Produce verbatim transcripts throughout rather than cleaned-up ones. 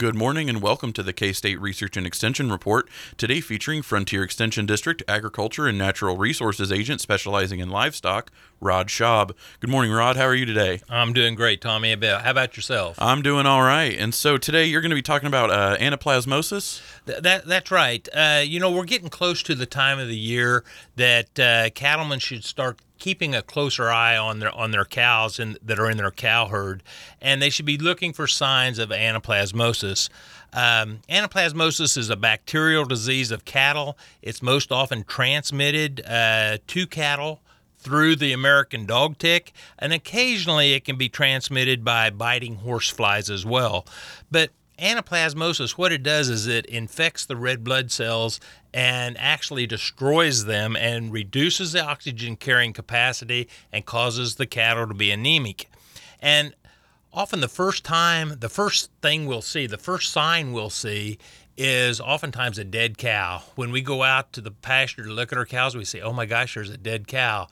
Good morning and welcome to the K-State Research and Extension Report, today featuring Frontier Extension District Agriculture and Natural Resources Agent specializing in livestock, Rod Schaub. Good morning, Rod. How are you today? I'm doing great, Tommy. How about yourself? I'm doing all right. And so today you're going to be talking about uh, anaplasmosis? Th- that That's right. Uh, you know, we're getting close to the time of the year that uh, cattlemen should start keeping a closer eye on their on their cows in, that are in their cow herd, and they should be looking for signs of anaplasmosis. Um, anaplasmosis is a bacterial disease of cattle. It's most often transmitted uh, to cattle through the American dog tick, and occasionally it can be transmitted by biting horse flies as well. But anaplasmosis, what it does is it infects the red blood cells and actually destroys them and reduces the oxygen carrying capacity and causes the cattle to be anemic. And often the first time, the first thing we'll see, the first sign we'll see is oftentimes a dead cow. When we go out to the pasture to look at our cows, we say, oh my gosh, there's a dead cow.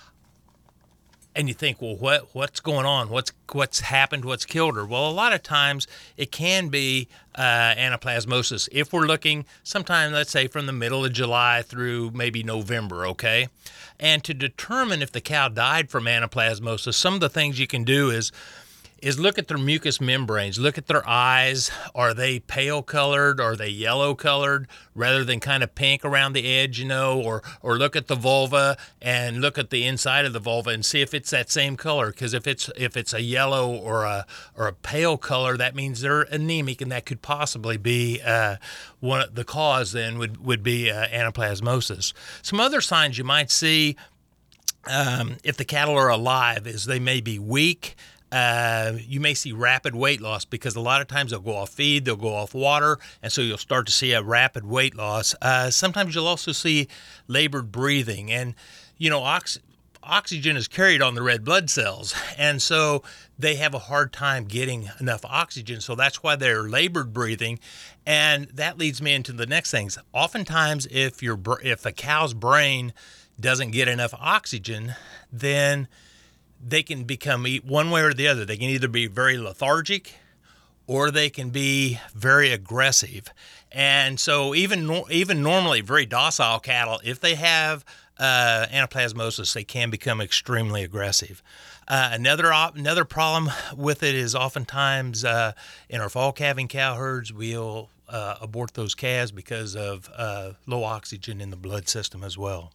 And you think, well, what what's going on? What's what's happened? What's killed her? Well, a lot of times it can be uh, anaplasmosis. If we're looking sometime, let's say from the middle of July through maybe November, okay? And to determine if the cow died from anaplasmosis, some of the things you can do is is look at their mucous membranes, look at their eyes. Are they pale colored? Are they yellow colored rather than kind of pink around the edge, you know, or, or look at the vulva and look at the inside of the vulva and see if it's that same color. Because if it's, if it's a yellow or a, or a pale color, that means they're anemic, and that could possibly be, uh, one, the cause then would, would be, uh, anaplasmosis. Some other signs you might see, um, if the cattle are alive is they may be weak. Uh, you may see rapid weight loss because a lot of times they'll go off feed, they'll go off water, and so you'll start to see a rapid weight loss. Uh, sometimes you'll also see labored breathing, and you know, ox- oxygen is carried on the red blood cells, and so they have a hard time getting enough oxygen, so that's why they're labored breathing, and that leads me into the next things. Oftentimes, if your if a cow's brain doesn't get enough oxygen, then they can become one way or the other. They can either be very lethargic or they can be very aggressive. And so even even normally very docile cattle, if they have uh, anaplasmosis, they can become extremely aggressive. Uh, another op- another problem with it is oftentimes uh, in our fall calving cow herds, we'll uh, abort those calves because of uh, low oxygen in the blood system as well.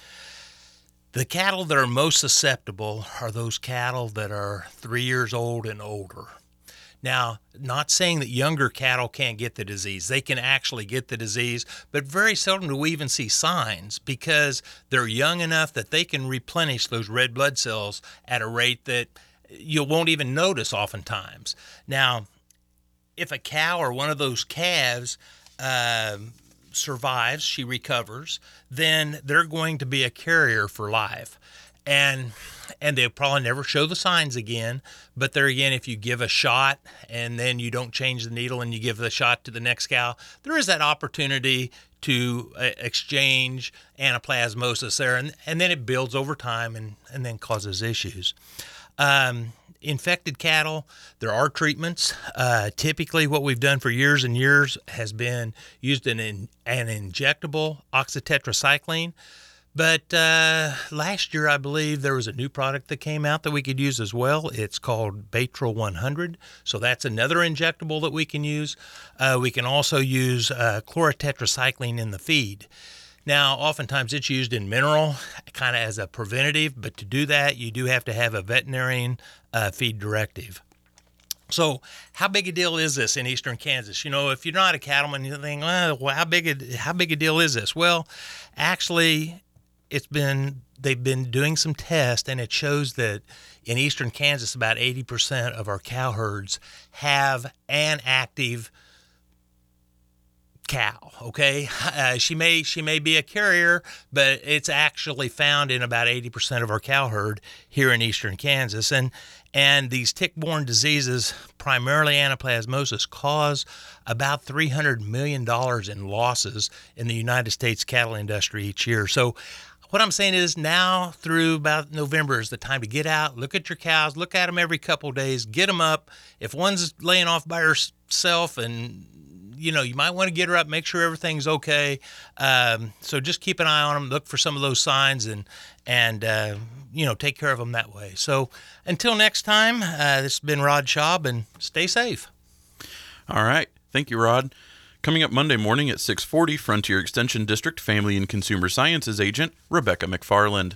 The cattle that are most susceptible are those cattle that are three years old and older. Now, not saying that younger cattle can't get the disease. They can actually get the disease, but very seldom do we even see signs because they're young enough that they can replenish those red blood cells at a rate that you won't even notice oftentimes. Now, if a cow or one of those calves uh, survives, she recovers, then they're going to be a carrier for life. And and they'll probably never show the signs again. But there again, if you give a shot and then you don't change the needle and you give the shot to the next cow, there is that opportunity to uh, exchange anaplasmosis there. And, and then it builds over time and, and then causes issues. Um, Infected cattle, there are treatments. Uh, typically what we've done for years and years has been used in an, an injectable oxytetracycline. But uh, last year, I believe there was a new product that came out that we could use as well. It's called Baytril one hundred. So that's another injectable that we can use. Uh, we can also use uh, chlorotetracycline in the feed. Now, oftentimes it's used in mineral, kind of as a preventative, but to do that, you do have to have a veterinarian uh, feed directive. So how big a deal is this in eastern Kansas? You know, if you're not a cattleman, you think, well, how big a, how big a deal is this? Well, actually, it's been they've been doing some tests, and it shows that in eastern Kansas, about eighty percent of our cow herds have an active cow. Okay, uh, she may she may be a carrier, but it's actually found in about eighty percent of our cow herd here in eastern Kansas. And and these tick-borne diseases, primarily anaplasmosis, cause about three hundred million dollars in losses in the United States cattle industry each year. So what I'm saying is now through about November is the time to get out, look at your cows, look at them every couple of days, get them up. If one's laying off by her self, and you know, you might want to get her up, make sure everything's okay. Um, so just keep an eye on them, look for some of those signs, and and uh, you know, take care of them that way. So until next time, uh, this has been Rod Schaub, and stay safe. All right. Thank you, Rod. Coming up Monday morning at six forty, Frontier Extension District Family and Consumer Sciences Agent Rebecca McFarland.